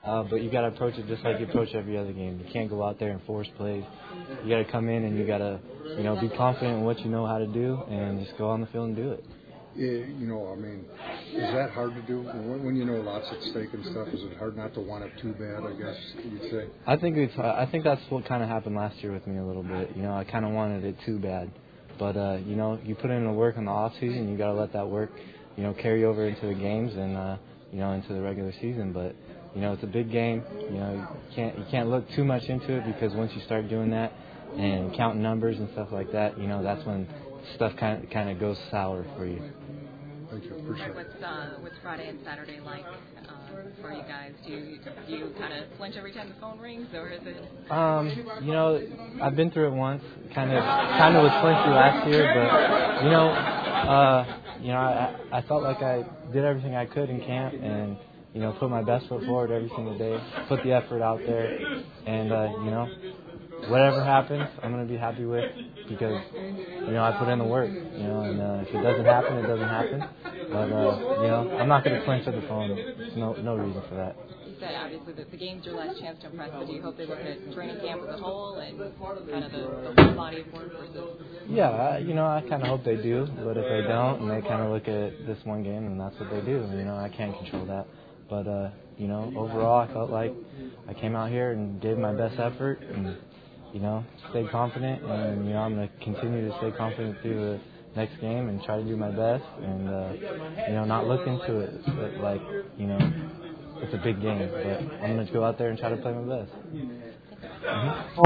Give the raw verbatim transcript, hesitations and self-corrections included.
uh, but you got to approach it just like you approach every other game. You can't go out there and force plays. You got to come in and you got to, you know, be confident in what you know how to do and just go on the field and do it. Yeah, you know, I mean, is that hard to do when, when you know lots at stake and stuff? Is it hard not to want it too bad? I guess you'd say. I think it's. I think that's what kind of happened last year with me a little bit. You know, I kind of wanted it too bad, but uh, you know, you put in the work in the off season. You got to let that work, you know, carry over into the games and uh, you know, into the regular season. But you know, it's a big game. You know, you can't you can't look too much into it because once you start doing that and counting numbers and stuff like that, you know, that's when stuff kind of kind of goes sour for you. Thank you. Appreciate it. What's, uh, what's Friday and Saturday like uh, for you guys? Do you, do you kind of flinch every time the phone rings, or is it? Um, you know, I've been through it once. Kind of, kind of was flinchy last year, but you know, uh, you know, I, I felt like I did everything I could in camp, and you know, put my best foot forward every single day, put the effort out there, and uh, you know, whatever happens, I'm gonna be happy with because you know I put in the work. You know, and uh, if it doesn't happen, it doesn't happen. But uh, you know, I'm not gonna flinch at the phone. There's no no reason for that. You said obviously that the game's your last chance to impress, but do you hope they look at training camp as a whole and kind of the, the whole body of work versus? Yeah, I, you know, I kind of hope they do, but if they don't and they kind of look at this one game, then that's what they do. You know, I can't control that. But uh, you know, overall, I felt like I came out here and gave my best effort and. You know, stay confident, and you know I'm going to continue to stay confident through the next game and try to do my best, and uh, you know not look into it but like you know it's a big game, but I'm going to go out there and try to play my best. Mm-hmm.